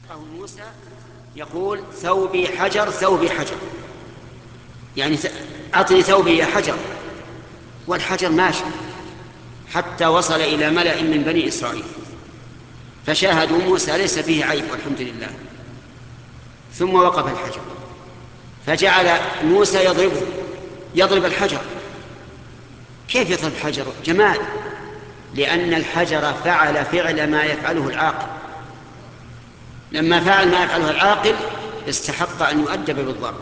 موسى يقول ثوبي حجر ثوبي حجر، يعني أعطني ثوبي يا حجر، والحجر ماشي حتى وصل إلى ملأ من بني إسرائيل فشاهدوا موسى ليس فيه عيب والحمد لله، ثم وقف الحجر فجعل موسى يضرب الحجر. كيف يضرب الحجر؟ جمال، لأن الحجر فعل ما يفعله العاقل، لما فعل ما يفعله العاقل استحق أن يؤدب بالضرب.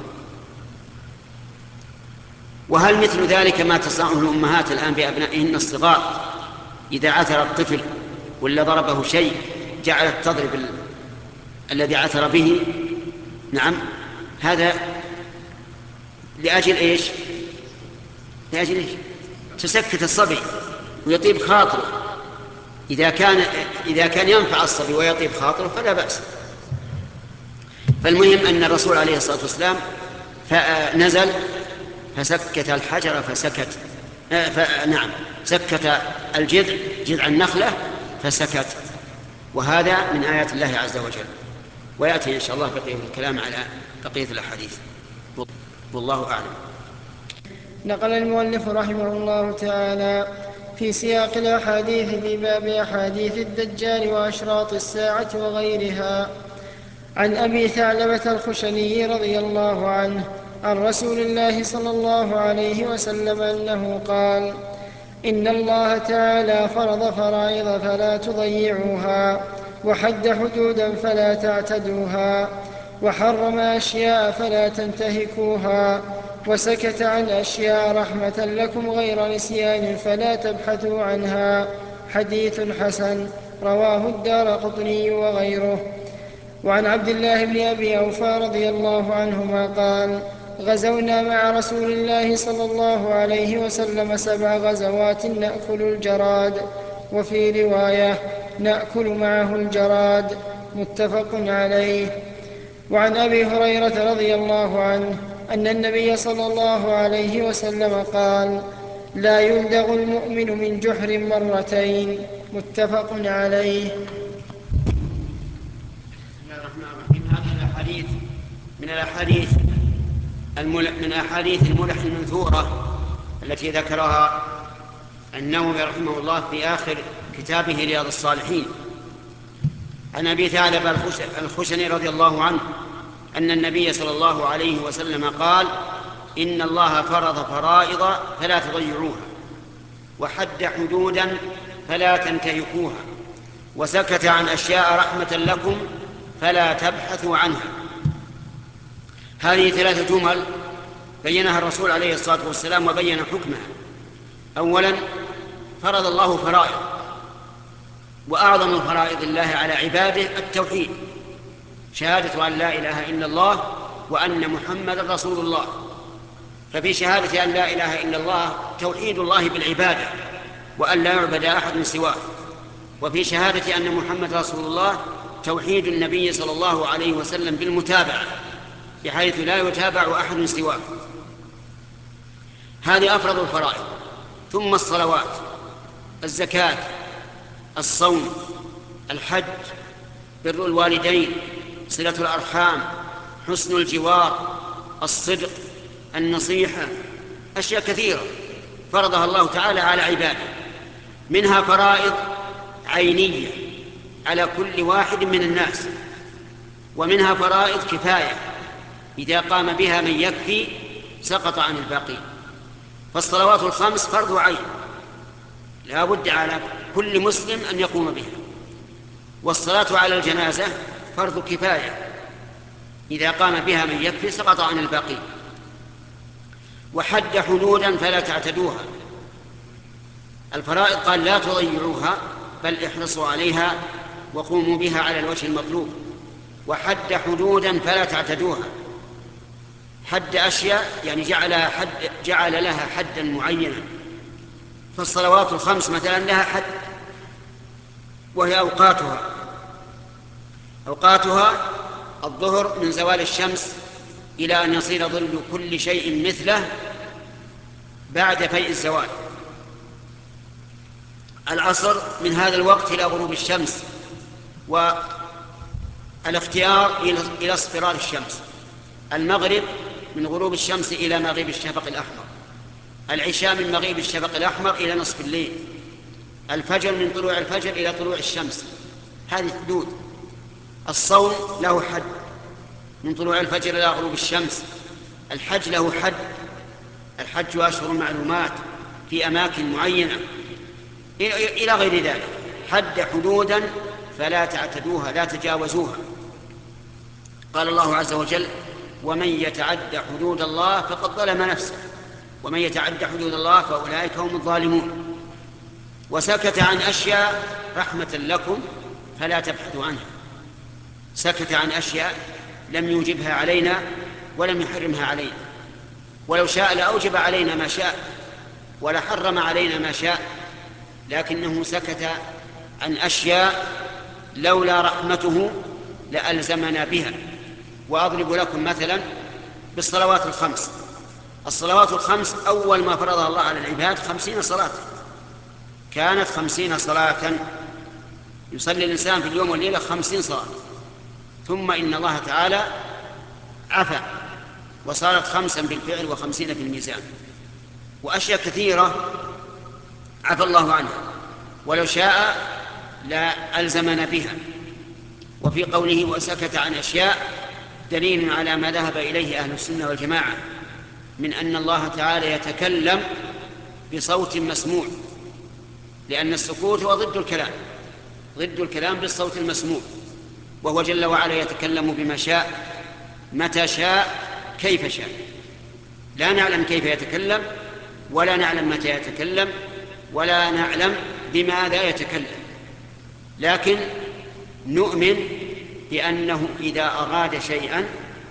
وهل مثل ذلك ما تصنعه الأمهات الآن بأبنائهن الصغار؟ إذا عثر الطفل ولا ضربه شيء جعلت تضرب الذي عثر به. نعم، هذا لأجل إيش؟ لأجل إيش؟ تسكت الصبي ويطيب خاطره. إذا كان ينفع الصبي ويطيب خاطره فلا بأس. فالمهم أن الرسول عليه الصلاة والسلام نزل فسكت الحجر فسكت، سكت جذع النخلة فسكت. وهذا من آيات الله عز وجل، ويأتي إن شاء الله بقية الكلام على بقية الأحاديث، والله أعلم. نقل المؤلف رحمه الله تعالى في سياق الأحاديث في باب أحاديث الدجال وأشراط الساعة وغيرها عن أبي ثعلبة الخشني رضي الله عنه عن رسول الله صلى الله عليه وسلم أنه قال: إن الله تعالى فرض فرائض فلا تضيعوها، وحد حدودا فلا تعتدوها، وحرم أشياء فلا تنتهكوها، وسكت عن أشياء رحمة لكم غير نسيان فلا تبحثوا عنها. حديث حسن رواه الدارقطني وغيره. وعن عبد الله بن أبي أوفى رضي الله عنهما قال: غزونا مع رسول الله صلى الله عليه وسلم 7 غزوات نأكل الجراد، وفي رواية نأكل معه الجراد، متفق عليه. وعن أبي هريرة رضي الله عنه أن النبي صلى الله عليه وسلم قال: لا يلدغ المؤمن من جحر مرتين، متفق عليه. من الأحاديث الملح المنثورة التي ذكرها النووي رحمه الله في آخر كتابه رياض الصالحين. عن أبي ثعلبة الخشني رضي الله عنه أن النبي صلى الله عليه وسلم قال: إن الله فرض فرائض فلا تضيعوها، وحد حدودا فلا تنتهكوها، وسكت عن أشياء رحمة لكم فلا تبحثوا عنها. هذه 3 جمل بينها الرسول عليه الصلاة والسلام وبين حكمها. أولا، فرض الله فرائض، وأعظم فرائض الله على عباده التوحيد، شهادة أن لا إله إلا الله وأن محمد رسول الله. ففي شهادة أن لا إله إلا الله توحيد الله بالعبادة وأن لا يعبد أحد سواه، وفي شهادة أن محمد رسول الله توحيد النبي صلى الله عليه وسلم بالمتابعة بحيث لا يتابع أحد سواه. هذه أفرض الفرائض. ثم الصلوات، الزكاة، الصوم، الحج، بر الوالدين، صلة الأرحام، حسن الجوار، الصدق، النصيحة، أشياء كثيرة فرضها الله تعالى على عباده. منها فرائض عينية على كل واحد من الناس، ومنها فرائض كفاية إذا قام بها من يكفي سقط عن الباقي. فالصلوات الخمس فرض عين لا بد على كل مسلم أن يقوم بها، والصلاة على الجنازة فرض كفاية إذا قام بها من يكفي سقط عن الباقي. وحد حدودا فلا تعتدوها. الفرائض قال لا تضيعوها بل احرصوا عليها وقوموا بها على الوجه المطلوب. وحد حدودا فلا تعتدوها، حد أشياء يعني جعل لها حدا معينا. فالصلوات الخمس مثلا لها حد، وهي أوقاتها الظهر من زوال الشمس إلى أن يصير ظل كل شيء مثله بعد فيء الزوال. العصر من هذا الوقت إلى غروب الشمس، الاختيار إلى اصفرار الشمس، المغرب من غروب الشمس إلى مغيب الشفق الأحمر، العشاء من مغيب الشفق الأحمر إلى نصف الليل، الفجر من طلوع الفجر إلى طلوع الشمس، هذه حدود. الصوم له حد من طلوع الفجر إلى غروب الشمس، الحج له حد، الحج أشهر معلومات في أماكن معينة إلى غير ذلك، حد حدودا فلا تعتدوها لا تجاوزوها. قال الله عز وجل: ومن يتعد حدود الله فقد ظلم نفسه ومن يتعد حدود الله فأولئك هم الظالمون. وسكت عن أشياء رحمة لكم فلا تبحثوا عنها، سكت عن أشياء لم يوجبها علينا ولم يحرمها علينا، ولو شاء لأوجب علينا ما شاء ولحرم علينا ما شاء، لكنه سكت عن أشياء لولا رحمته لألزمنا بها. وأضرب لكم مثلا بالصلوات الخمس. الصلوات الخمس أول ما فرضها الله على العباد 50 صلاة، كانت 50 صلاة يصلي الإنسان في اليوم والليلة 50 صلاة، ثم إن الله تعالى عفى وصارت 5 بالفعل و50 في الميزان، وأشياء كثيرة عفى الله عنها ولو شاء لا ألزمنا بها. وفي قوله وسكت عن أشياء دليل على ما ذهب إليه أهل السنة والجماعة من أن الله تعالى يتكلم بصوت مسموع، لأن السكوت هو ضد الكلام بالصوت المسموع، وهو جل وعلا يتكلم بما شاء متى شاء كيف شاء، لا نعلم كيف يتكلم ولا نعلم متى يتكلم ولا نعلم بماذا يتكلم، لكن نؤمن بأنه إذا أراد شيئا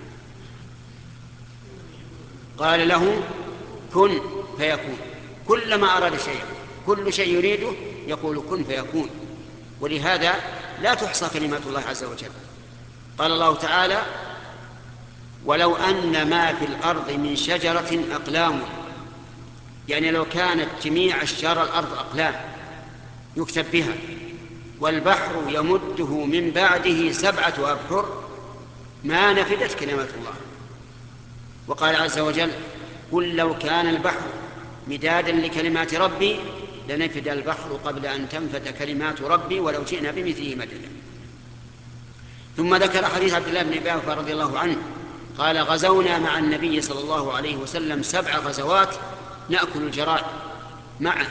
قال له كن فيكون، كلما أراد شيئا كل شيء يريده يقول كن فيكون. ولهذا لا تحصى كلمات الله عز وجل. قال الله تعالى: ولو أن ما في الأرض من شجرة أقلام، يعني لو كانت جميع أشجار الأرض أقلام يكتب بها، والبحر يمده من بعده 7 أبحر ما نفدت كلمات الله. وقال عز وجل: قل لو كان البحر مدادا لكلمات ربي لنفد البحر قبل أن تنفد كلمات ربي ولو جئنا بمثله مددا. ثم ذكر حديث عبد الله بن عباس رضي الله عنه قال: غزونا مع النبي صلى الله عليه وسلم 7 غزوات نأكل الجراد معه.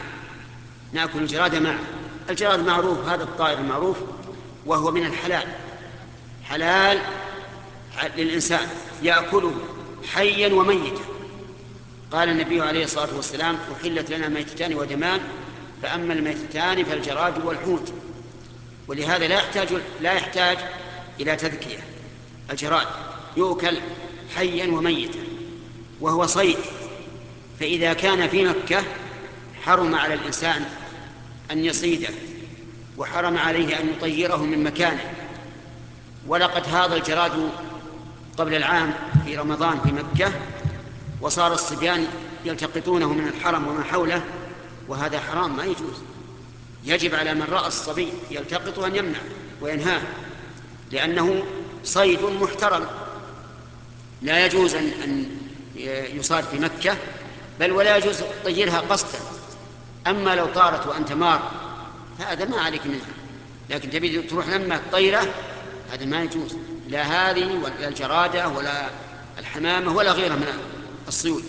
الجراد معروف، هذا الطائر المعروف، وهو من الحلال، حلال للإنسان يأكله حيا وميتا. قال النبي عليه الصلاة والسلام: أحلت لنا ميتتان ودمان، فأما الميتتان فالجراد والحوت. ولهذا لا يحتاج إلى تذكية، الجراد يؤكل حيا وميتا وهو صيد، فإذا كان في مكة حرم على الإنسان أن يصيده وحرم عليه أن يطيره من مكانه. ولقد هاض الجراد قبل العام في رمضان في مكة، وصار الصبيان يلتقطونه من الحرم وما حوله، وهذا حرام ما يجوز. يجب على من رأى الصبي يلتقطه أن يمنع وينهاه، لأنه صيد محترم لا يجوز أن يصاد في مكة، بل ولا يجوز طيرها قصدا. أما لو طارت وأنت مار فهذا ما عليك منها، لكن تبي تروح لما طيرة هذا ما يجوز، لا هذه ولا الجرادة ولا الحمامة ولا غيرها من الصيود.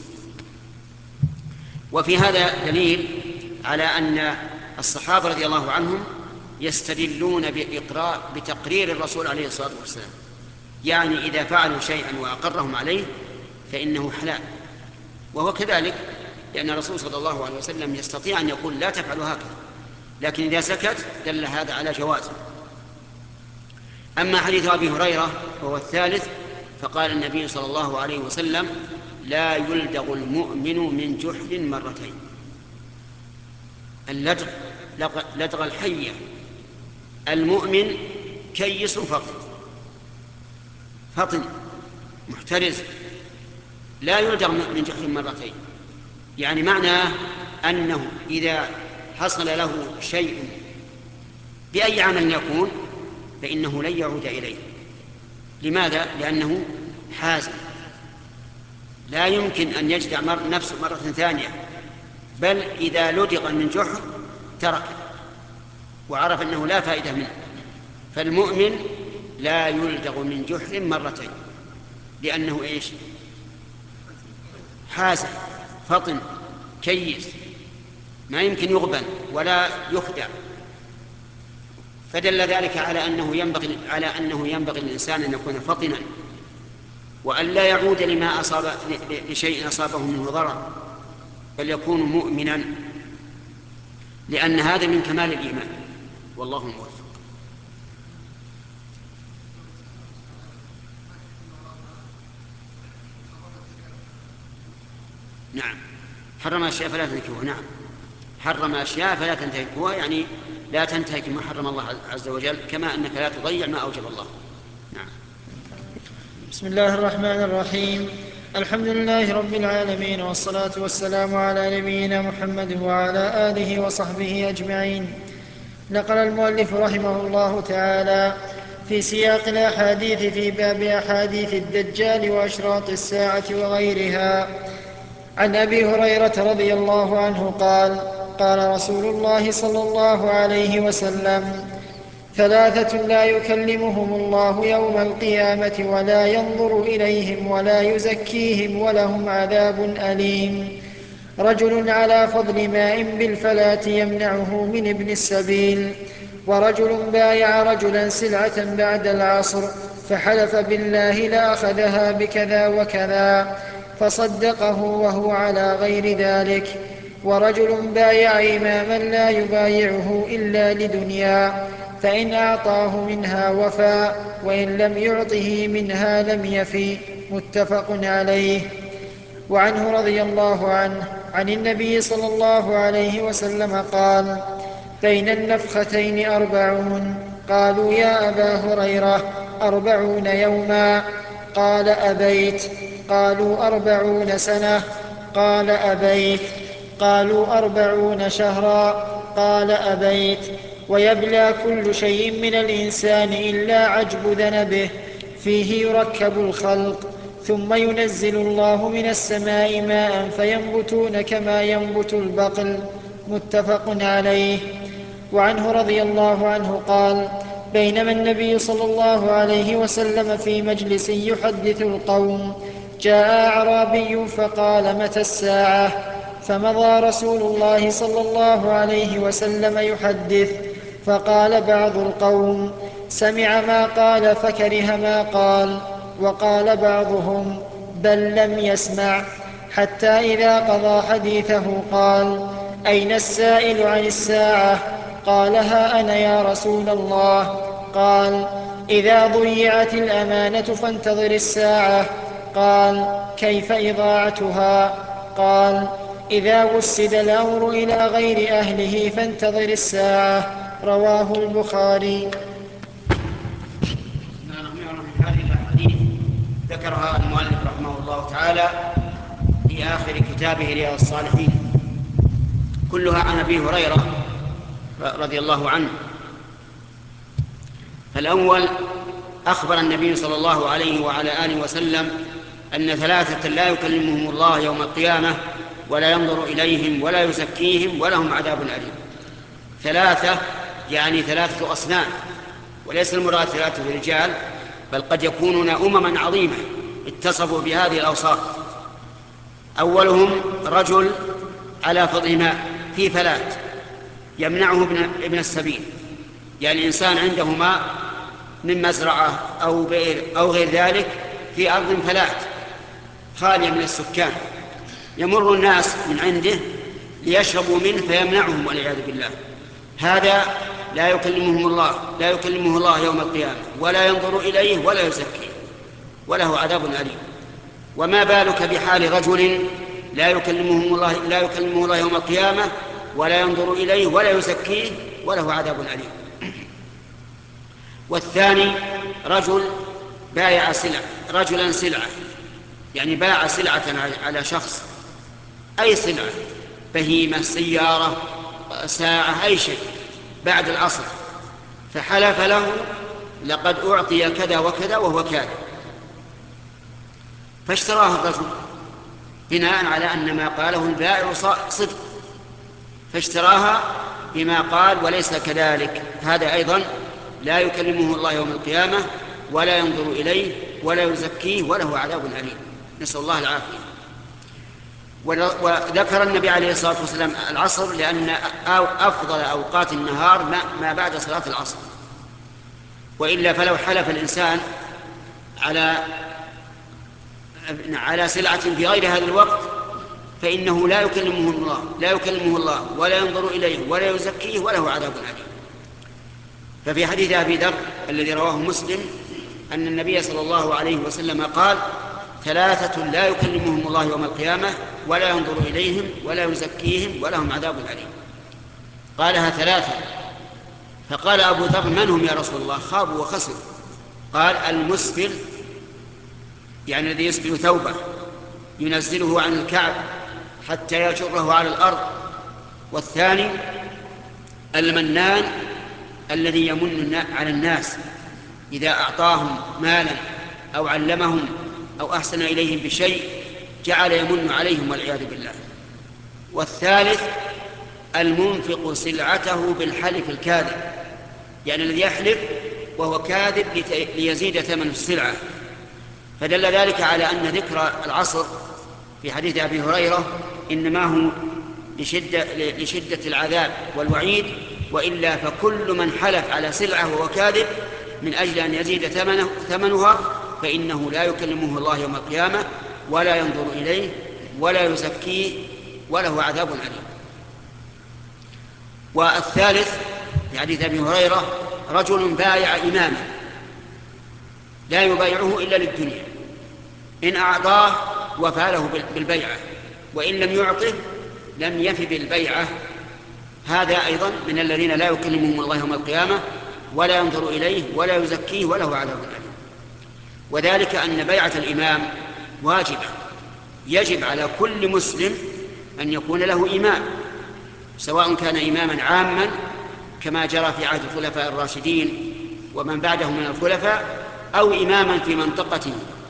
وفي هذا دليل على أن الصحابة رضي الله عنهم يستدلون بتقرير الرسول عليه الصلاة والسلام، يعني إذا فعلوا شيئا وأقرهم عليه فإنه حلال، وهو كذلك، لأن الرسول صلى الله عليه وسلم يستطيع أن يقول لا تفعلوا هكذا، لكن إذا سكت دل هذا على جوازه. أما حديث أبي هريرة وهو الثالث، فقال النبي صلى الله عليه وسلم: لا يلدغ المؤمن من جحر مرتين. اللدغ لدغ الحية، المؤمن كيس فطن محترز، لا يلدغ من جحر مرتين، يعني معناه أنه إذا حصل له شيء بأي عمل يكون فإنه لن يعود إليه، لماذا؟ لأنه حازم، لا يمكن أن يجدع نفسه مرة ثانية، بل إذا لدغ من جحر ترك وعرف أنه لا فائدة منه. فالمؤمن لا يلدغ من جحر مرتين، لأنه إيش؟ حازم فطن كيس، ما يمكن يغبن ولا يخدع. فدل ذلك على أنه ينبغي للإنسان أن يكون فطنا، وأن لا يعود لشيء أصابه منه ضرر، بل يكون مؤمنا، لأن هذا من كمال الإيمان. والله موفق. نعم، حرم أشياء فلا تنتهكوها. نعم، حرم أشياء فلا تنتهكوها، يعني لا تنتهك ما حرم الله عز وجل، كما أنك لا تضيع ما أوجب الله. نعم. بسم الله الرحمن الرحيم. الحمد لله رب العالمين، والصلاة والسلام على نبينا محمد وعلى آله وصحبه أجمعين. نقل المؤلف رحمه الله تعالى في سياق الأحاديث في باب أحاديث الدجال وأشراط الساعة وغيرها عن أبي هريرة رضي الله عنه قال: قال رسول الله صلى الله عليه وسلم: ثلاثة لا يكلمهم الله يوم القيامة ولا ينظر إليهم ولا يزكيهم ولهم عذاب أليم: رجل على فضل ماء بالفلاة يمنعه من ابن السبيل، ورجل بايع رجلا سلعة بعد العصر فحلف بالله لأخذها بكذا وكذا فصدقه وهو على غير ذلك، ورجل بايع إماما لا يبايعه إلا لدنيا فإن أعطاه منها وفى وإن لم يعطه منها لم يفي. متفق عليه. وعنه رضي الله عنه عن النبي صلى الله عليه وسلم قال: بين النفختين 40. قالوا: يا أبا هريرة 40 يوما؟ قال: أبيت. قالوا: 40 سنة؟ قال: أبيت. قالوا: 40 شهرا؟ قال: أبيت. ويبلى كل شيء من الإنسان إلا عجب ذنبه، فيه يركب الخلق، ثم ينزل الله من السماء ماء فينبتون كما ينبت البقل. متفق عليه. وعنه رضي الله عنه قال: بينما النبي صلى الله عليه وسلم في مجلس يحدث القوم جاء أعرابي فقال: متى الساعة؟ فمضى رسول الله صلى الله عليه وسلم يحدث، فقال بعض القوم: سمع ما قال فكره ما قال، وقال بعضهم: بل لم يسمع، حتى إذا قضى حديثه قال: أين السائل عن الساعة؟ قال: ها أنا يا رسول الله. قال: إذا ضيعت الأمانة فانتظر الساعة. قال: كيف إضاعتها؟ قال: إذا وسد الأمر إلى غير أهله فانتظر الساعة. رواه البخاري. هذه الأحاديث ذكرها المؤلف رحمه الله تعالى في آخر كتابه رياض الصالحين، كلها عن أبي هريرة رضي الله عنه. فالأول: أخبر النبي صلى الله عليه وعلى آله وسلم أن ثلاثة لا يكلمهم الله يوم القيامة ولا ينظر إليهم ولا يزكيهم ولهم عذاب أليم. ثلاثة يعني 3 أصناف، وليس المراد 3 رجال، بل قد يكونون أمما عظيمة اتصفوا بهذه الأوصاف. أولهم رجل على فضل ماء في فلاة يمنعه ابن السبيل، يعني إنسان عنده ماء من مزرعة أو بئر أو غير ذلك في أرض فلاة خالية من السكان، يمر الناس من عنده ليشربوا منه فيمنعهم والعياذ بالله. هذا لا يكلمه الله يوم القيامة ولا ينظر إليه ولا يزكيه وله عذاب أليم. وما بالك بحال رجل لا يكلمه الله يوم القيامة ولا ينظر إليه ولا يزكيه وله عذاب أليم. والثاني رجل بايع رجلا سلعة، يعني باع سلعة على شخص، أي سلعة، بهيمة، سيارة، ساعة، أي شيء، بعد العصر، فحلف له لقد أعطي كذا وكذا وهو كاذب، فاشتراها الرجل بناء على أن ما قاله البائع صدق، فاشتراها بما قال وليس كذلك، هذا أيضا لا يكلمه الله يوم القيامة ولا ينظر إليه ولا يزكيه وله عذاب أليم، نسأل الله العافية. وذكر النبي عليه الصلاة والسلام العصر لأن أفضل أوقات النهار ما بعد صلاة العصر، وإلا فلو حلف الإنسان على سلعة في غير هذا الوقت فإنه لا يكلمه الله ولا ينظر إليه ولا يزكيه وله عذاب أليم. ففي حديث أبي ذر الذي رواه مسلم أن النبي صلى الله عليه وسلم قال: 3 لا يكلمهم الله يوم القيامة ولا ينظر إليهم ولا يزكيهم ولهم عذاب أليم. قالها 3، فقال أبو ذر: من هم يا رسول الله؟ خابوا وخسروا. قال: المسبل، يعني الذي يسبل ثوبه ينزله عن الكعب حتى يجره على الأرض. والثاني المنان الذي يمن على الناس إذا أعطاهم مالا أو علمهم أو أحسن إليهم بشيء جعل يمن عليهم والعياذ بالله. والثالث المنفق سلعته بالحلف الكاذب، يعني الذي يحلف وهو كاذب ليزيد ثمن السلعة. فدل ذلك على أن ذكر العصر في حديث أبي هريرة إنما هو لشدة العذاب والوعيد، وإلا فكل من حلف على سلعة وهو كاذب من أجل أن يزيد ثمنها فإنه لا يكلمه الله يوم القيامة ولا ينظر إليه ولا يزكيه وله عذاب أليم. والثالث في حديث أبي هريرة رجل بايع إماما لا يبايعه إلا للدنيا، إن أعطاه وفى له بالبيعة، وإن لم يعطه لم يف بالبيعة. هذا أيضا من الذين لا يكلمهم الله يوم القيامة ولا ينظر إليه ولا يزكيه وله عذاب أليم. وذلك أن بيعة الإمام واجبة، يجب على كل مسلم أن يكون له إمام، سواء كان إماما عاما كما جرى في عهد الخلفاء الراشدين ومن بعدهم من الخلفاء، أو إماما في منطقته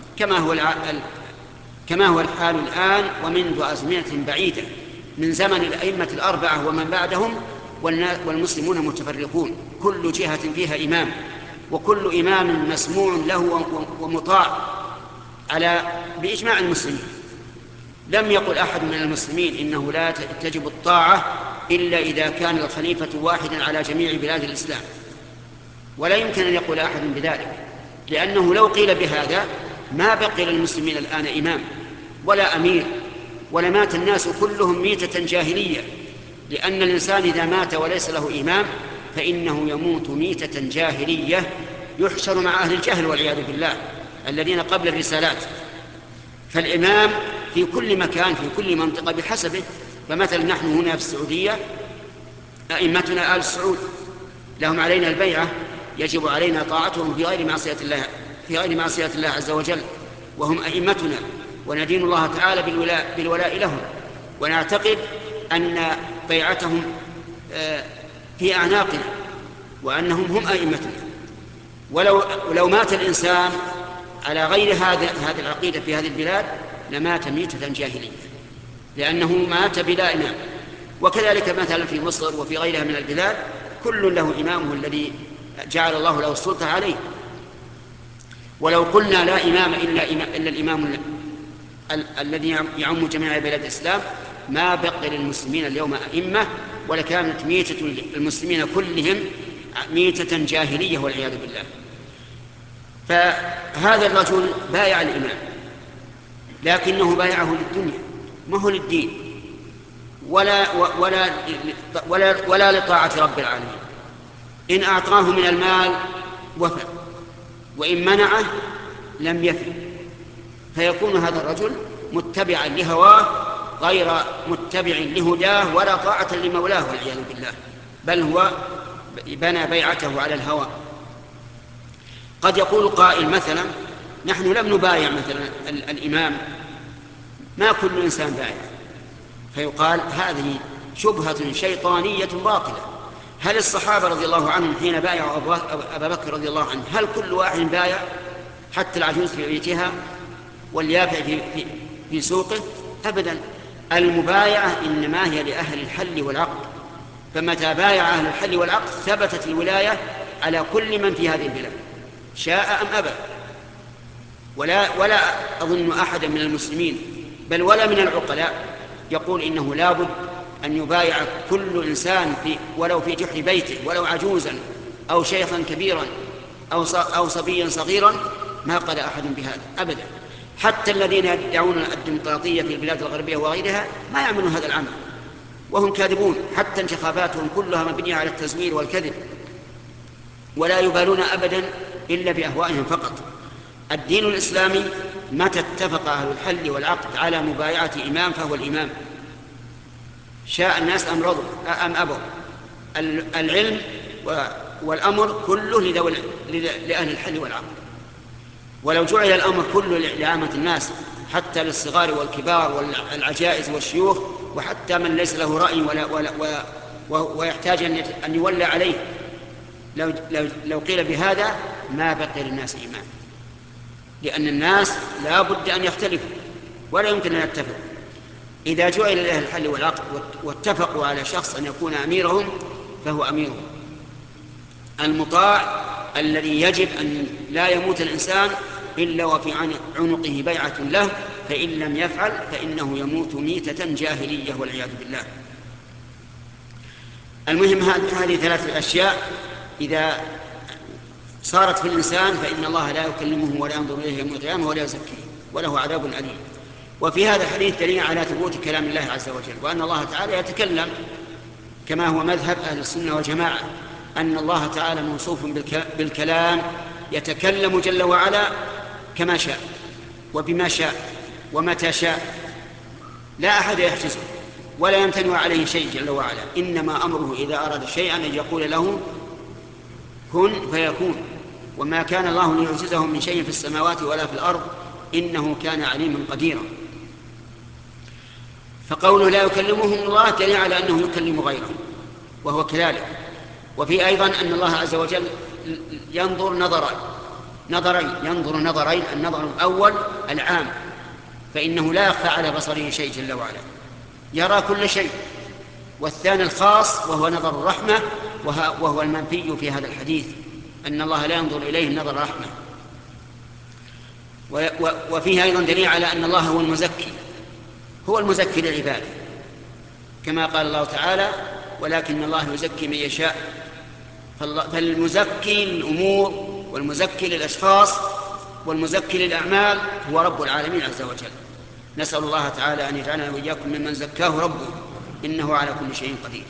كما هو الحال الآن ومنذ أزمنة بعيدة من زمن الأئمة الأربعة ومن بعدهم، والمسلمون متفرقون كل جهة فيها إمام، وكل إمام مسموع له ومطاع بإجماع المسلمين. لم يقل أحد من المسلمين إنه لا تجب الطاعة إلا إذا كان الخليفة واحدا على جميع بلاد الإسلام، ولا يمكن أن يقول أحد بذلك، لأنه لو قيل بهذا ما بقي للمسلمين الآن إمام ولا أمير، ولمات الناس كلهم ميتة جاهلية، لأن الإنسان إذا مات وليس له إمام فإنه يموت ميتة جاهلية يحشر مع أهل الجهل والعياذ بالله الذين قبل الرسالات. فالإمام في كل مكان في كل منطقة بحسبه. فمثلا نحن هنا في السعودية أئمتنا آل السعود لهم علينا البيعة، يجب علينا طاعتهم في غير معصية الله عز وجل، وهم أئمتنا وندين الله تعالى بالولاء لهم، ونعتقد أن بيعتهم في أعناقنا وأنهم هم أئمتنا. ولو مات الإنسان على غير هذه العقيدة في هذه البلاد لمات ميتة جاهلية، لأنه مات بلا إمام. وكذلك مثلا في مصر وفي غيرها من البلاد كل له إمامه الذي جعل الله له السلطة عليه. ولو قلنا لا إمام إلا الإمام الذي يعم جميع بلاد الإسلام ما بقي للمسلمين اليوم أئمة، ولكانت ميتة المسلمين كلهم ميتة جاهلية والعياذ بالله. فهذا الرجل بايع الإمام لكنه بايعه للدنيا ما هو للدين ولا لطاعة رب العالمين. إن أعطاه من المال وفى، وإن منعه لم يفي، فيكون هذا الرجل متبعا لهواه غير متبع لهداه ولا طاعة لمولاه والعياذ بالله، بل هو بنى بيعته على الهوى. قد يقول قائل مثلا نحن لم نبايع مثلا الإمام، ما كل إنسان بايع، فيقال هذه شبهة شيطانية باطلة، هل الصحابة رضي الله عنهم حين بايعوا أبا بكر رضي الله عنه هل كل واحد بايع حتى العجوز في بيتها واليافع في سوقه؟ أبدا. المبايعة إنما هي لأهل الحل والعقد، فمتى بايع أهل الحل والعقد ثبتت الولاية على كل من في هذه البلاد شاء أم أبى. ولا أظن أحدا من المسلمين بل ولا من العقلاء يقول إنه لابد أن يبايع كل إنسان ولو في جحر بيته، ولو عجوزا أو شيخا كبيرا أو صبيا صغيرا. ما قال أحد بهذا أبدا. حتى الذين يدعون الديمقراطية في البلاد الغربية وغيرها ما يعملون هذا العمل وهم كاذبون. حتى انتخاباتهم كلها مبنية على التزوير والكذب، ولا يبالون أبدا إلا بأهوائهم فقط. الدين الإسلامي متى اتفق أهل الحل والعقد على مبايعة إمام فهو الإمام، شاء الناس أم رضوا أم أبوا. العلم والأمر كله لأهل الحل والعقد. ولو جعل الأمر كله لعامة الناس حتى للصغار والكبار والعجائز والشيوخ وحتى من ليس له رأي ويحتاج أن يولى عليه، لو قيل بهذا ما بقي للناس إيمان، لأن الناس لا بد أن يختلفوا ولا يمكن أن يتفقوا. إذا جعل لأهل الحل والعقد واتفقوا على شخص أن يكون أميرهم فهو أميرهم المطاع، الذي يجب أن لا يموت الإنسان إلا وفي عنقه بيعة له، فإن لم يفعل فإنه يموت ميتة جاهلية والعياذ بالله. المهم هذه ثلاثة أشياء إذا صارت في الإنسان فإن الله لا يكلمه ولا ينظر إليه يوم القيامة ولا يزكيه وله عذاب أليم. وفي هذا الحديث دليل على ثبوت كلام الله عز وجل، وأن الله تعالى يتكلم كما هو مذهب أهل السنة والجماعة، أن الله تعالى موصوف بالكلام، يتكلم جل وعلا كما شاء وبما شاء ومتى شاء، لا أحد يحجزه ولا يمتنع عليه شيء جل وعلا. إنما أمره إذا أراد شيئا أن يقول له كن فيكون، وما كان الله ليعجزه من شيء في السماوات ولا في الأرض إنه كان عليما قديرا. فقوله لا يكلمهم الله دليل على أنه يكلم غيره وهو كذلك. وفي أيضا أن الله عز وجل ينظر نظرين، ينظر نظرين: النظر الأول العام فإنه لا يخفى على بصره شيء جل وعلا، يرى كل شيء. والثاني الخاص وهو نظر الرحمة، وهو المنفي في هذا الحديث، أن الله لا ينظر إليه نظر رحمة. وفيه أيضا دليل على أن الله هو المزكي للعباد، كما قال الله تعالى: ولكن الله يزكي من يشاء. فالمزكي للأمور والمزكي للأشخاص والمزكي للأعمال هو رب العالمين عز وجل. نسأل الله تعالى أن يجعلنا وإياكم ممن زكاه ربه، إنه على كل شيء قدير.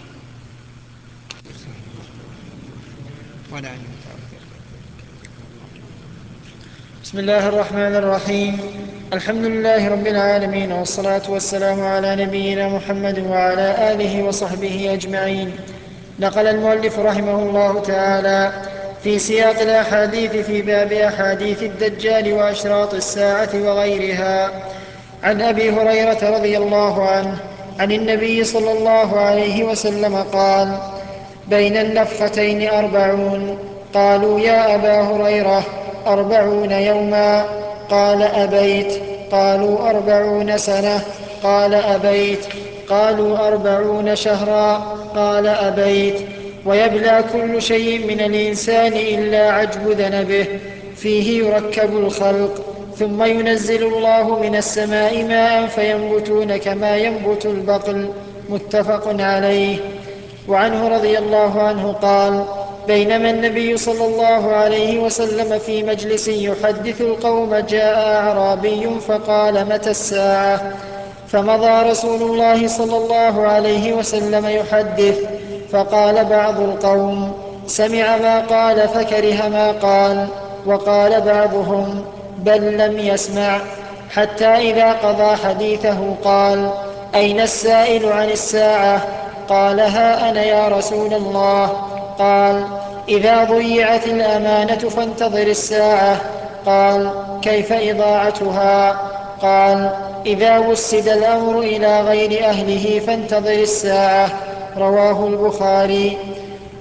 بسم الله الرحمن الرحيم. الحمد لله رب العالمين، والصلاة والسلام على نبينا محمد وعلى آله وصحبه أجمعين. نقل المؤلف رحمه الله تعالى في سياق الأحاديث في باب أحاديث الدجال وأشراط الساعة وغيرها عن أبي هريرة رضي الله عنه عن النبي صلى الله عليه وسلم قال: بين النفختين 40. قالوا: يا أبا هريرة 40 يوما؟ قال: أبيت. قالوا: 40 سنة؟ قال: أبيت. قالوا: 40 شهرا؟ قال: أبيت. ويبلى كل شيء من الإنسان إلا عجب ذنبه، فيه يركب الخلق، ثم ينزل الله من السماء ماء فينبتون كما ينبت البقل. متفق عليه. وعنه رضي الله عنه قال: بينما النبي صلى الله عليه وسلم في مجلس يحدث القوم جاء أعرابي فقال: متى الساعة؟ فمضى رسول الله صلى الله عليه وسلم يحدث، فقال بعض القوم: سمع ما قال فكره ما قال. وقال بعضهم: بل لم يسمع. حتى إذا قضى حديثه قال: أين السائل عن الساعة؟ قال: ها أنا يا رسول الله. قال: إذا ضيعت الأمانة فانتظر الساعة. قال: كيف إضاعتها؟ قال: إذا وسد الأمر إلى غير أهله فانتظر الساعة. رواه البخاري.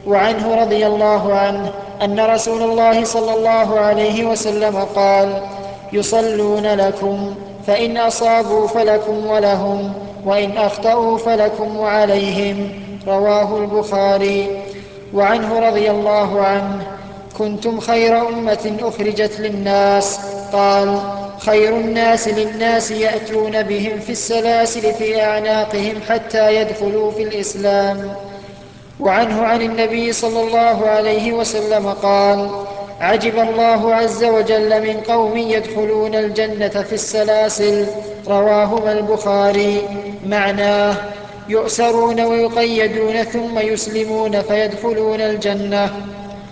وعنه رضي الله عنه أن رسول الله صلى الله عليه وسلم قال: يصلون لكم، فإن أصابوا فلكم ولهم، وإن أخطأوا فلكم وعليهم. رواه البخاري. وعنه رضي الله عنه: كنتم خير أمة أخرجت للناس. قال: خير الناس للناس يأتون بهم في السلاسل في أعناقهم حتى يدخلوا في الإسلام. وعنه عن النبي صلى الله عليه وسلم قال: عجب الله عز وجل من قوم يدخلون الجنة في السلاسل. رواهما البخاري. معناه: يؤسرون ويقيدون ثم يسلمون فيدخلون الجنة.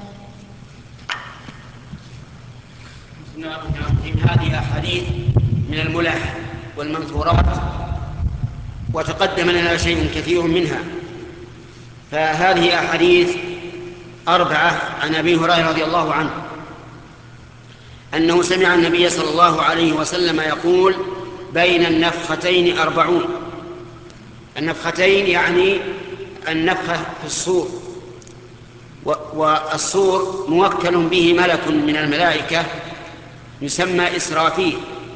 هذه أحاديث من الملح والمنثورات، وتقدم لنا شيء كثير منها. فهذه أحاديث 4 عن أبي هريرة رضي الله عنه أنه سمع النبي صلى الله عليه وسلم يقول: بين النفختين 40. النفختين يعني النفخة في الصور، والصور موكل به ملك من الملائكة يسمى إسرافيل.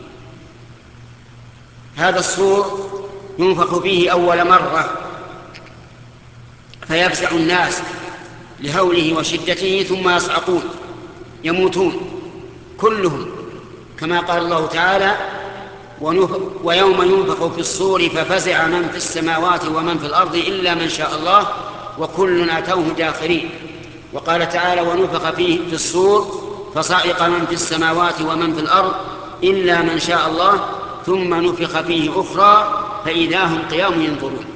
هذا الصور ينفخ فيه أول مرة فيفزع الناس لهوله وشدته، ثم يصعقون يموتون كلهم، كما قال الله تعالى: ويوم ينفخ في الصور ففزع من في السماوات ومن في الأرض إلا من شاء الله وكل أتوه داخرين. وقال تعالى: ونفخ فيه في الصور فصعق من في السماوات ومن في الأرض إلا من شاء الله ثم نفخ فيه أخرى فإذا هم قيام ينظرون.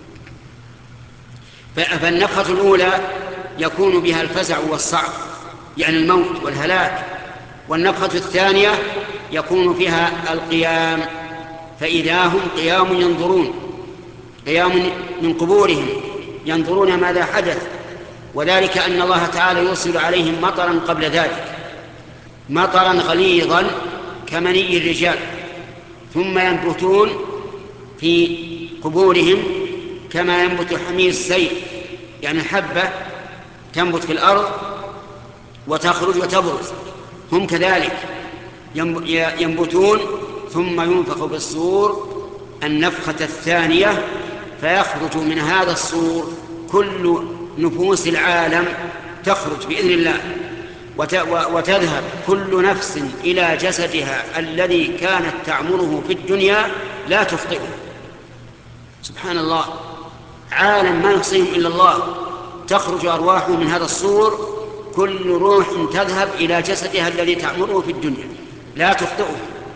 فالنفخة الأولى يكون بها الفزع والصعق، يعني الموت والهلاك. والنفخة الثانية يكون فيها القيام، فإذا هم قيام ينظرون، قيام من قبورهم ينظرون ماذا حدث. وذلك أن الله تعالى يرسل عليهم مطرا قبل ذلك، مطرا غليظا كمني الرجال، ثم ينبتون في قبورهم كما ينبت حمير السيل، يعني حبة تنبت في الأرض وتخرج وتبرز، هم كذلك ينبتون. ثم ينفخ بالصور النفخة الثانية فيخرج من هذا الصور كل نفوس العالم، تخرج بإذن الله، وتذهب كل نفس إلى جسدها الذي كانت تعمره في الدنيا لا تخطئه. سبحان الله، عالم ما يحصيهم إلا الله. تخرج أرواحهم من هذا الصور، كل روح تذهب إلى جسدها الذي تعمره في الدنيا لا تخطئه.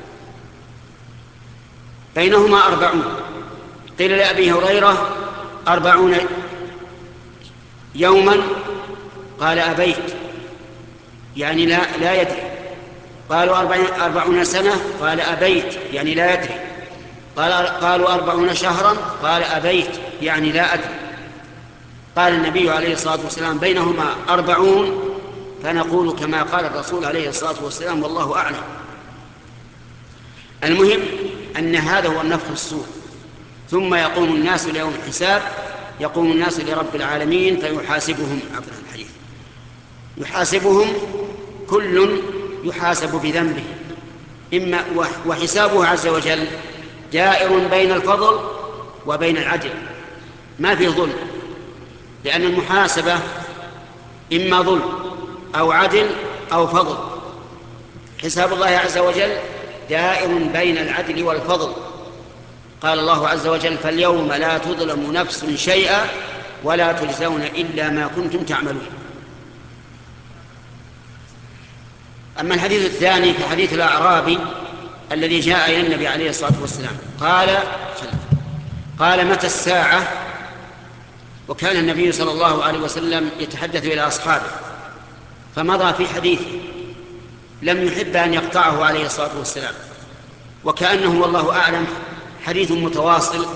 بينهما 40. قيل لأبي هريرة: 40 يوما؟ قال: أبيت، يعني لا يدري. قالوا: 40 سنة؟ قال: أبيت، يعني لا يدري. قالوا: 40 شهرا؟ قال: أبيت، يعني لا أدري. قال النبي عليه الصلاة والسلام: بينهما 40. فنقول كما قال الرسول عليه الصلاة والسلام، والله أعلم. المهم أن هذا هو النفخ الصور. ثم يقوم الناس ليوم الحساب، يقوم الناس لرب العالمين فيحاسبهم. الحديث يحاسبهم، كل يحاسب بذنبه، وحسابه عز وجل دائر بين الفضل وبين العدل، ما فيه ظلم، لأن المحاسبة إما ظلم أو عدل أو فضل. حساب الله عز وجل دائر بين العدل والفضل. قال الله عز وجل: فاليوم لا تظلم نفس شيئا ولا تجزون إلا ما كنتم تعملون. أما الحديث الثاني فحديث الأعرابي الذي جاء إلى النبي عليه الصلاة والسلام قال: متى الساعة؟ وكان النبي صلى الله عليه وسلم يتحدث إلى أصحابه، فمضى في حديثه لم يحب أن يقطعه عليه الصلاة والسلام، وكأنه والله أعلم حديث متواصل.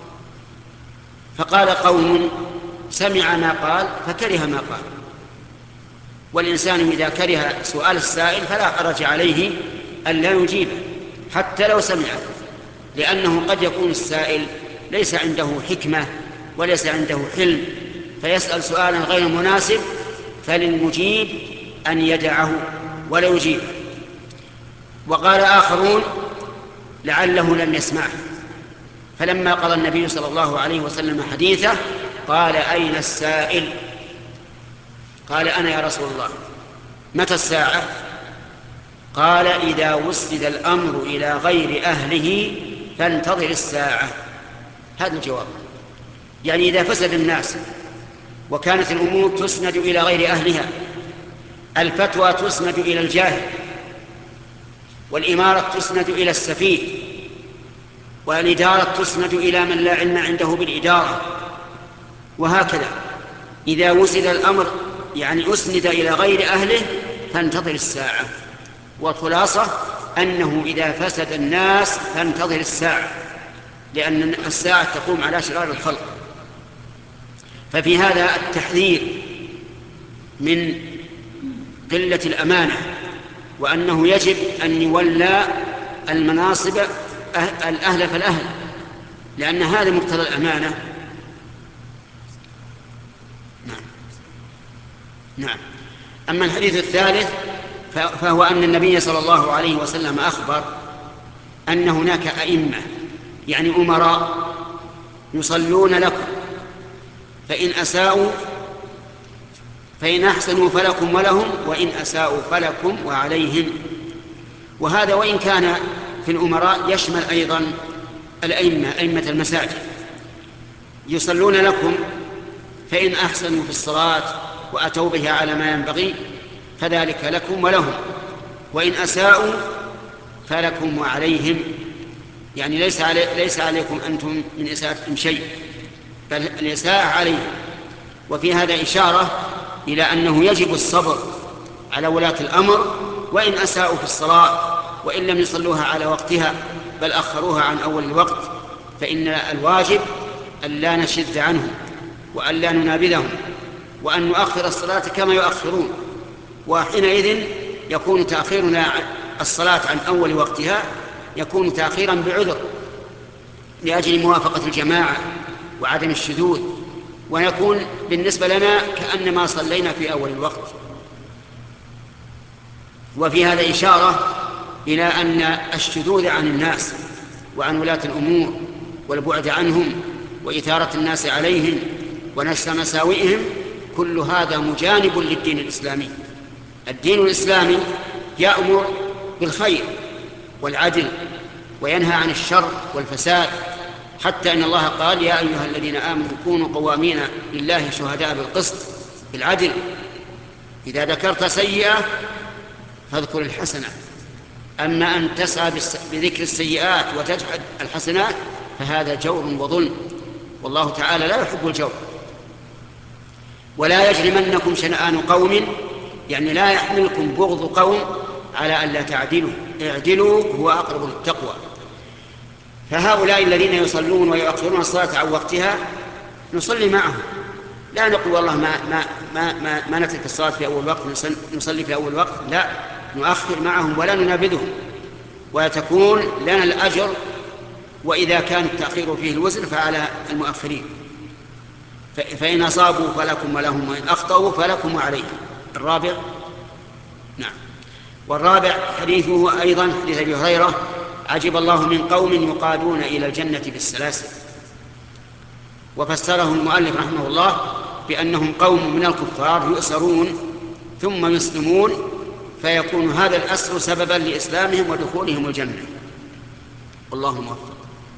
فقال قوم: سمع ما قال فكره ما قال. والإنسان إذا كره سؤال السائل فلا حرج عليه أن لا يجيبه حتى لو سمعه، لأنه قد يكون السائل ليس عنده حكمة وليس عنده حلم، فيسأل سؤالا غير مناسب فللمجيب أن يدعه ولا يجيبه. وقال آخرون لعله لم يسمعه، فلما قضى النبي صلى الله عليه وسلم حديثه قال أين السائل؟ قال أنا يا رسول الله. متى الساعة؟ قال إذا وسد الأمر إلى غير أهله فانتظر الساعة. هذا الجواب. يعني إذا فسد الناس وكانت الأمور تسند إلى غير أهلها، الفتوى تسند إلى الجاهل، والإمارة تسند إلى السفيه، والإدارة تسند إلى من لا علم عنده بالإدارة، وهكذا. إذا وسد الأمر يعني أسند إلى غير أهله فانتظر الساعة. والخلاصة أنه إذا فسد الناس فانتظر الساعة، لأن الساعة تقوم على شرار الخلق. ففي هذا التحذير من قلة الأمانة، وأنه يجب أن يولى المناصب الأهل فالأهل، لأن هذا مقتضى الأمانة. نعم. أما الحديث الثالث فهو أن النبي صلى الله عليه وسلم أخبر أن هناك أئمة يعني أمراء يصلون لكم، فإن أحسنوا فلكم ولهم، وإن أساءوا فلكم وعليهم. وهذا وإن كان في الأمراء يشمل أيضا أئمة المساجد. يصلون لكم، فإن أحسنوا في الصلاة وأتوا بها على ما ينبغي فذلك لكم ولهم، وإن أساءوا فلكم وعليهم. يعني ليس عليكم أنتم من إساءتهم شيء، بل الإساءة عليهم. وفي هذا إشارة إلى أنه يجب الصبر على ولاة الأمر وإن أساءوا في الصلاة، وإن لم يصلوها على وقتها بل أخروها عن أول الوقت، فإن الواجب أن لا نشد عنهم وأن لا ننابذهم، وأن نؤخر الصلاة كما يؤخرون. وحينئذ يكون تأخيرنا الصلاة عن أول وقتها يكون تأخيرا بعذر لأجل موافقة الجماعة وعدم الشذوذ، ويكون بالنسبة لنا كأنما صلينا في أول الوقت. وفي هذا إشارة إلى أن الشذوذ عن الناس وعن ولاة الأمور والبعد عنهم وإثارة الناس عليهم ونشر مساوئهم كل هذا مجانب للدين الإسلامي. الدين الإسلامي يأمر بالخير والعدل وينهى عن الشر والفساد، حتى إن الله قال يا أيها الذين آمنوا كونوا قوامين لله شهداء بالقسط بالعدل، إذا ذكرت سيئة فاذكر الحسنة. أما أن تسعى بذكر السيئات وتجحد الحسنات فهذا جور وظلم، والله تعالى لا يحب الجور. ولا يجرمنكم شنآن قوم، يعني لا يحملكم بغض قوم على أن لا تعدلوا، اعدلوا هو أقرب للتقوى. فهؤلاء الذين يصلون ويؤخرون الصلاة عن وقتها نصلي معهم، لا نقول والله ما نترك الصلاة في أول وقت، نصلي في أول وقت، لا، نؤخر معهم ولا ننابذهم، وتكون لنا الأجر. وإذا كان التأخير فيه الوزر فعلى المؤخرين، فإن أصابوا فلكم ولهم، وإن أخطأوا فلكم وعليهم. الرابع. نعم. والرابع حديثه أيضا حديث أبي هريرة عجب الله من قوم يقادون إلى الجنة بالسلاسل. وفسره المؤلف رحمه الله بأنهم قوم من الكفار يؤسرون ثم يسلمون، فيكون هذا الأسر سببا لإسلامهم ودخولهم الجنة. والله موفق.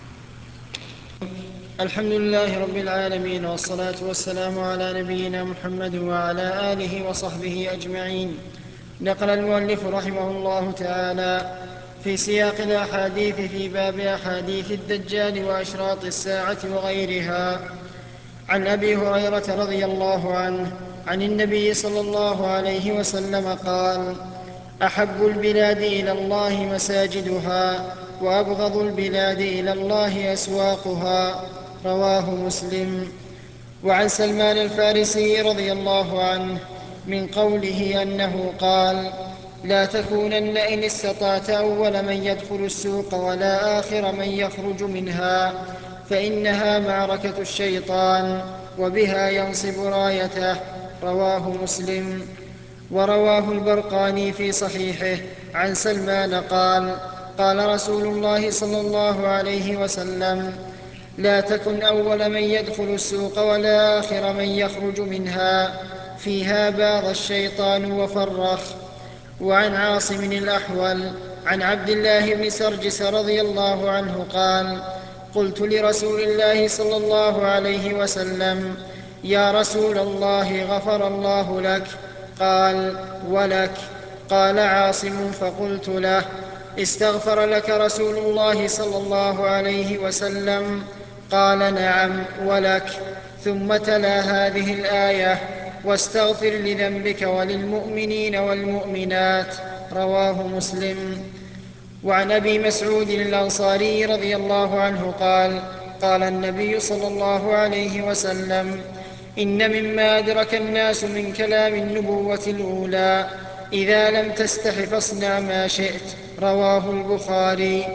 الحمد لله رب العالمين، والصلاة والسلام على نبينا محمد وعلى آله وصحبه أجمعين. نقل المؤلف رحمه الله تعالى في سياق الأحاديث في باب أحاديث الدجال وأشراط الساعة وغيرها عن أبي هريرة رضي الله عنه عن النبي صلى الله عليه وسلم قال: أحب البلاد إلى الله مساجدها، وأبغض البلاد إلى الله أسواقها. رواه مسلم. وعن سلمان الفارسي رضي الله عنه من قوله أنه قال: لا تكونن إن استطعت أول من يدخل السوق ولا آخر من يخرج منها، فإنها معركة الشيطان. وبها ينصب رايته. رواه مسلم. ورواه البرقاني في صحيحه عن سلمان قال: قال رسول الله صلى الله عليه وسلم: لا تكن أول من يدخل السوق ولا آخر من يخرج منها، فيها باض الشيطان وفرخ. وعن عاصم الأحول عن عبد الله بن سرجس رضي الله عنه قال: قلت لرسول الله صلى الله عليه وسلم: يا رسول الله، غفر الله لك. قال: ولك. قال عاصم: فقلت له: استغفر لك رسول الله صلى الله عليه وسلم؟ قال: نعم، ولك. ثم تلا هذه الآية: واستغفر لذنبك وللمؤمنين والمؤمنات. رواه مسلم. وعن أبي مسعود الأنصاري رضي الله عنه قال: قال النبي صلى الله عليه وسلم: إن مما أدرك الناس من كلام النبوة الأولى: إذا لم تستح فاصنع ما شئت. رواه البخاري.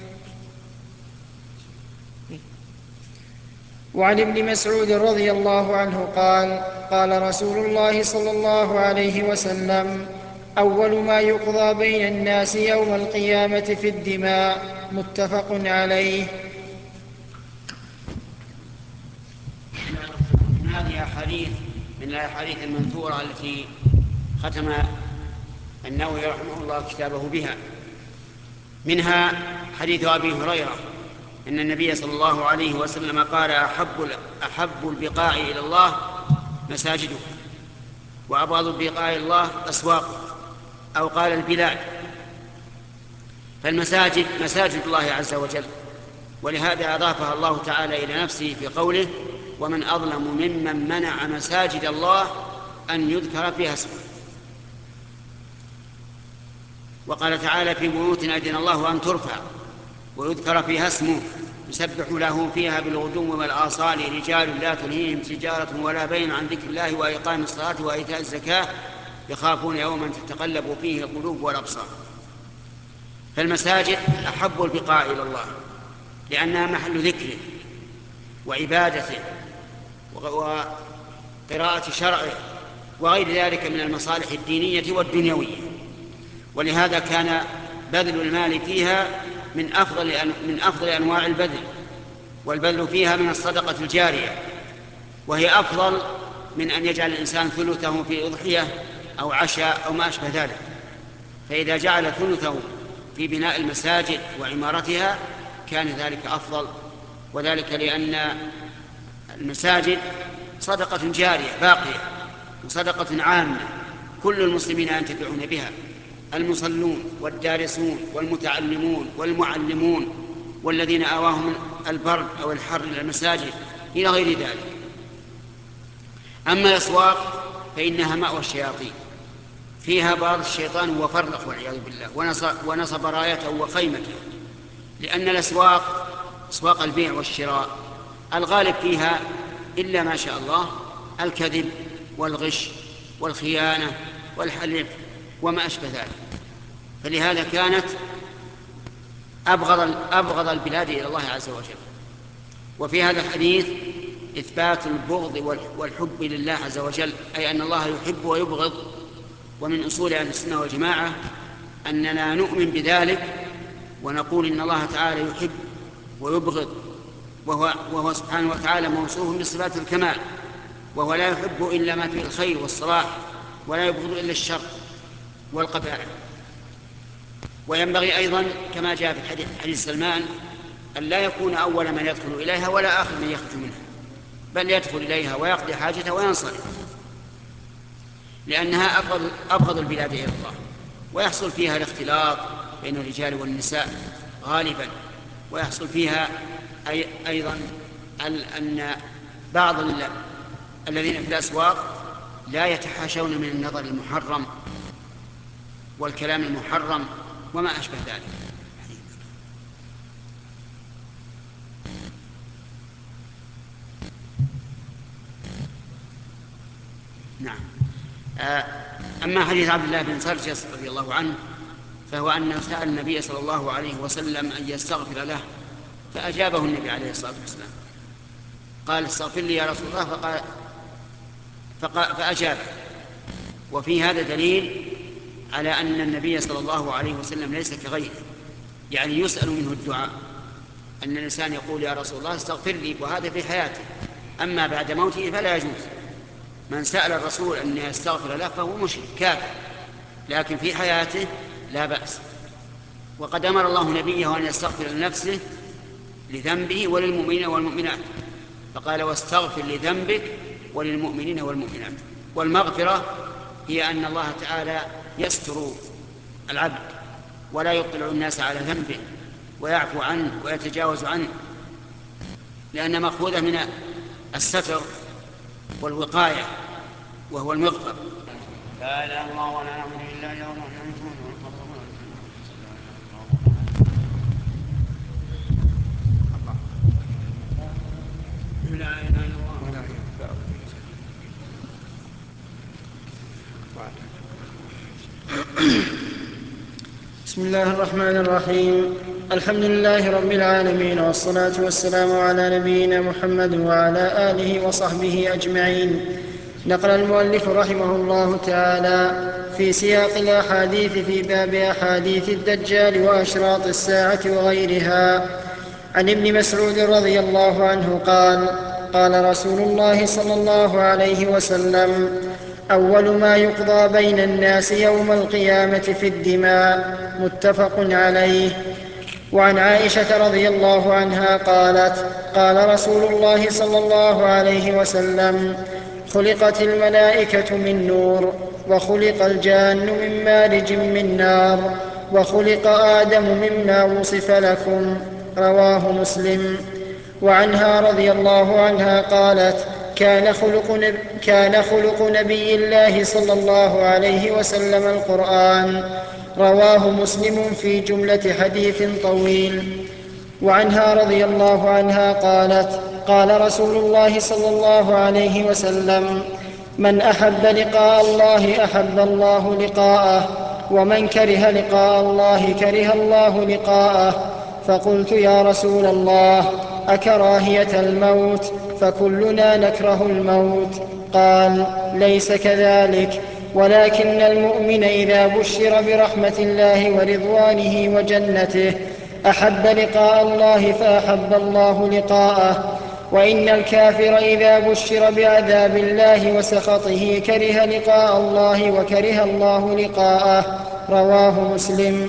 وعن ابن مسعود رضي الله عنه قال: قال رسول الله صلى الله عليه وسلم: أول ما يقضى بين الناس يوم القيامة في الدماء. متفق عليه. هذه أحاديث من الأحاديث المنثورة التي ختم النووي رحمه الله كتابه بها. منها حديث أبي هريرة أن النبي صلى الله عليه وسلم قال: أحب البقاع إلى الله مساجده، وأبغض البقاع إلى الله أسواقه، أو قال البلاد. فالمساجد مساجد الله عز وجل، ولهذا أضافها الله تعالى إلى نفسه في قوله: ومن أظلم ممن منع مساجد الله أن يذكر فيها اسمه. وقال تعالى: في بيوت أذن الله أن ترفع ويذكر فيها اسمه يسبح له فيها بالغدو والآصال رجال لا تلهيهم تجارة ولا بيع عن ذكر الله وإقام الصلاة وإيتاء الزكاة يخافون يوما تتقلب فيه القلوب والأبصار. فالمساجد أحب البقاع إلى الله، لأنها محل ذكره وعبادته وقراءة شرعه وغير ذلك من المصالح الدينية والدنيوية. ولهذا كان بذل المال فيها من أفضل أنواع البذل، والبذل فيها من الصدقة الجارية، وهي أفضل من أن يجعل الإنسان ثلثه في أضحية أو عشاء أو ما أشبه ذلك. فإذا جعل ثلثه في بناء المساجد وعمارتها كان ذلك أفضل، وذلك لأن المساجد صدقة جارية باقية وصدقة عامة كل المسلمين ينتفعون بها: المصلون والدارسون والمتعلمون والمعلمون والذين آواهم البرد أو الحر إلى المساجد إلى غير ذلك. أما الأسواق فإنها مأوى الشياطين، فيها بعض الشيطان وفرق والعياذ بالله، ونصب رايته وخيمته. لأن الأسواق أسواق البيع والشراء الغالب فيها إلا ما شاء الله الكذب والغش والخيانة والحلف وما أشبه ذلك. فلهذا كانت أبغض البلاد إلى الله عز وجل. وفي هذا الحديث إثبات البغض والحب لله عز وجل، أي أن الله يحب ويبغض. ومن أصول أهل السنة والجماعة أننا نؤمن بذلك ونقول إن الله تعالى يحب ويبغض، وهو سبحانه وتعالى موصوف بصفات الكمال، وهو لا يحب إلا ما فيه الخير والصلاح، ولا يبغض إلا الشر والقبائح. وينبغي أيضا كما جاء في حديث سلمان أن لا يكون أول من يدخل إليها ولا آخر من يخرج منها، بل يدخل إليها ويقضي حاجته وينصرف، لأنها أبغض البلاد إلى الله، ويحصل فيها الاختلاط بين الرجال والنساء غالبا، ويحصل فيها أيضا أن بعض الذين في الأسواق لا يتحاشون من النظر المحرم والكلام المحرم وما أشبه ذلك. نعم. أما حديث عبد الله بن سرجس رضي الله عنه فهو أنه سأل النبي صلى الله عليه وسلم أن يستغفر له، فأجابه النبي عليه الصلاة والسلام. قال استغفر لي يا رسول الله، فأجاب. وفي هذا دليل على أن النبي صلى الله عليه وسلم ليس كغيره، يعني يسأل منه الدعاء، أن الإنسان يقول يا رسول الله استغفر لي، وهذا في حياته. أما بعد موته فلا يجوز. من سأل الرسول أن يستغفر له فهو مشرك كافر، لكن في حياته لا بأس. وقد أمر الله نبيه أن يستغفر لنفسه لذنبه وللمؤمنين والمؤمنات، فقال واستغفر لذنبك وللمؤمنين والمؤمنات. والمغفرة هي أن الله تعالى يستر العبد ولا يطلع الناس على ذنبه، ويعفو عنه ويتجاوز عنه، لأن مأخوذة من الستر والوقاية، وهو المغفر. لا إله إلا الله ولا نعبد إلا إياه. بسم الله الرحمن الرحيم. الحمد لله رب العالمين، والصلاة والسلام على نبينا محمد وعلى آله وصحبه أجمعين. نقل المؤلف رحمه الله تعالى في سياق الأحاديث في باب أحاديث الدجال وأشراط الساعة وغيرها عن ابن مسعود رضي الله عنه قال: قال رسول الله صلى الله عليه وسلم: أول ما يقضى بين الناس يوم القيامة في الدماء. متفق عليه. وعن عائشة رضي الله عنها قالت: قال رسول الله صلى الله عليه وسلم: خلقت الملائكة من نور، وخلق الجان من مارج من نار، وخلق آدم مما وصف لكم. رواه مسلم. وعنها رضي الله عنها قالت: كان خلق نبي الله صلى الله عليه وسلم القرآن. رواه مسلم في جملة حديث طويل. وعنها رضي الله عنها قالت: قال رسول الله صلى الله عليه وسلم: من أحب لقاء الله أحب الله لقاءه، ومن كره لقاء الله كره الله لقاءه. فقلت: يا رسول الله، أكراهية الموت؟ فكلنا نكره الموت. قال: ليس كذلك، ولكن المؤمن إذا بشر برحمة الله ورضوانه وجنته أحب لقاء الله فأحب الله لقاءه، وإن الكافر إذا بشر بعذاب الله وسخطه كره لقاء الله وكره الله لقاءه. رواه مسلم.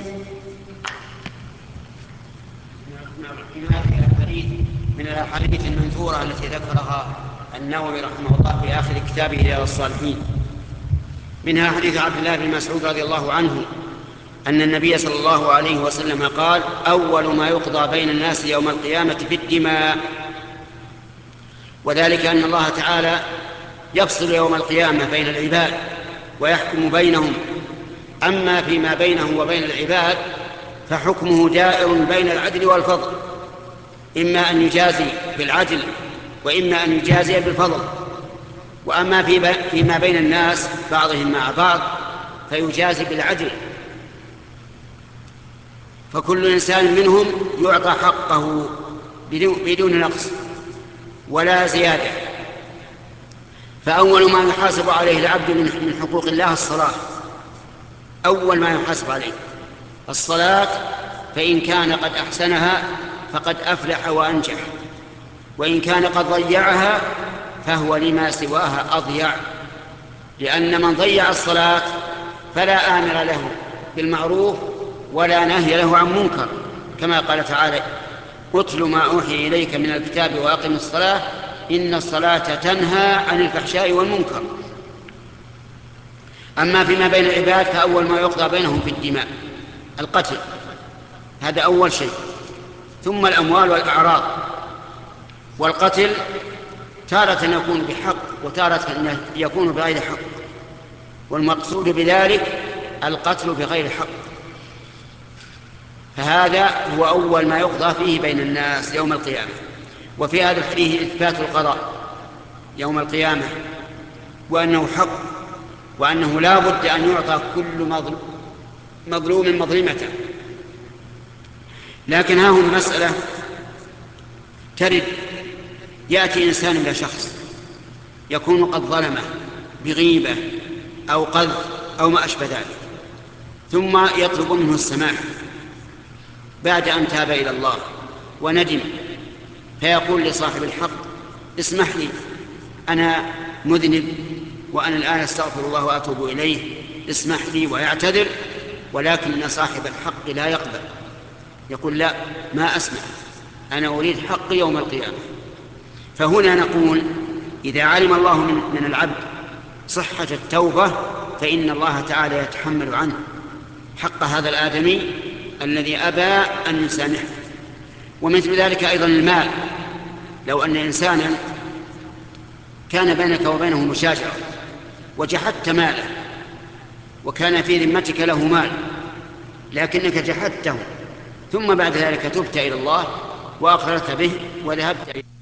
من الأحاديث المنثورة التي ذكرها النووي رحمه الله في آخر كتابه رياض الصالحين، منها حديث عبد الله بن مسعود رضي الله عنه أن النبي صلى الله عليه وسلم قال: أول ما يقضى بين الناس يوم القيامة في الدماء. وذلك أن الله تعالى يفصل يوم القيامة بين العباد ويحكم بينهم. أما فيما بينه وبين العباد فحكمه دائر بين العدل والفضل، إما أن يجازي بالعدل وإما أن يجازي بالفضل. وأما فيما بين الناس بعضهم مع بعض فيجازي بالعدل، فكل إنسان منهم يعطى حقه بدون نقص ولا زيادة. فأول ما يحاسب عليه العبد من حقوق الله الصلاة، أول ما يحاسب عليه الصلاة، فإن كان قد أحسنها فقد أفلح وأنجح، وإن كان قد ضيعها فهو لما سواها أضيع، لأن من ضيع الصلاة فلا آمر له بالمعروف ولا نهي له عن منكر، كما قال تعالى: اتل ما أوحي إليك من الكتاب وأقم الصلاة إن الصلاة تنهى عن الفحشاء والمنكر. أما فيما بين العباد فأول ما يقضى بينهم في الدماء القتل، هذا أول شيء، ثم الأموال والأعراض. والقتل تارة يكون بحق وتارة يكون بغير حق، والمقصود بذلك القتل بغير حق. فهذا هو أول ما يقضى فيه بين الناس يوم القيامة. وفي هذا الحديث إثبات القضاء يوم القيامة، وأنه حق، وأنه لا بد أن يعطى كل مظلوم مظلمته. لكن ها هنا مسألة ترد يأتي إنسان إلى شخص يكون قد ظلمه بغيبة أو قذف أو ما أشبه ذلك، ثم يطلب منه السماح بعد أن تاب إلى الله وندم، فيقول لصاحب الحق: اسمح لي، أنا مذنب وأنا الآن استغفر الله وأتوب إليه، اسمح لي، ويعتذر، ولكن صاحب الحق لا يقبل، يقول: لا، ما أسمح، أنا أريد حقي يوم القيامة. فهنا نقول: إذا علم الله من العبد صحة التوبة فإن الله تعالى يتحمل عنه حق هذا الآدمي الذي أبى أن يسامحه. ومثل ذلك أيضا المال، لو أن إنسانا كان بينك وبينه مشاجرة وجحدت ماله، وكان في ذمتك له مال لكنك جحدته، ثم بعد ذلك تبت إلى الله وأقررت به وذهبت إليه